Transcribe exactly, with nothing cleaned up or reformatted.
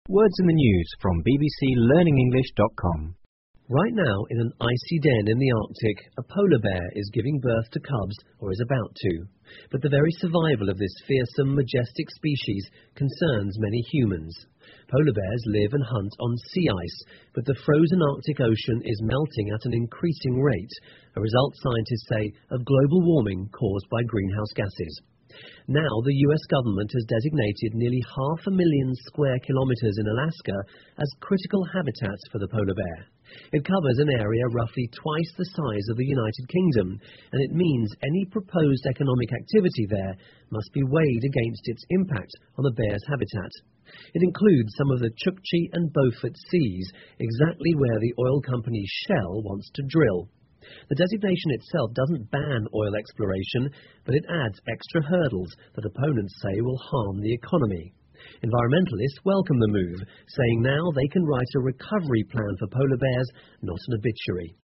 Words in the news from b b c learning english dot com. Right now, in an icy den in the Arctic, a polar bear is giving birth to cubs, or is about to. But the very survival of this fearsome, majestic species concerns many humans. Polar bears live and hunt on sea ice, but the frozen Arctic Ocean is melting at an increasing rate, a result, scientists say, of global warming caused by greenhouse gases. Now, the U S government has designated nearly half a million square kilometers in Alaska as critical habitats for the polar bear. It covers an area roughly twice the size of the United Kingdom, and it means any proposed economic activity there must be weighed against its impact on the bear's habitat. It includes some of the Chukchi and Beaufort Seas, exactly where the oil company Shell wants to drill. The designation itself doesn't ban oil exploration, but it adds extra hurdles that opponents say will harm the economy. Environmentalists welcome the move, saying now they can write a recovery plan for polar bears, not an obituary.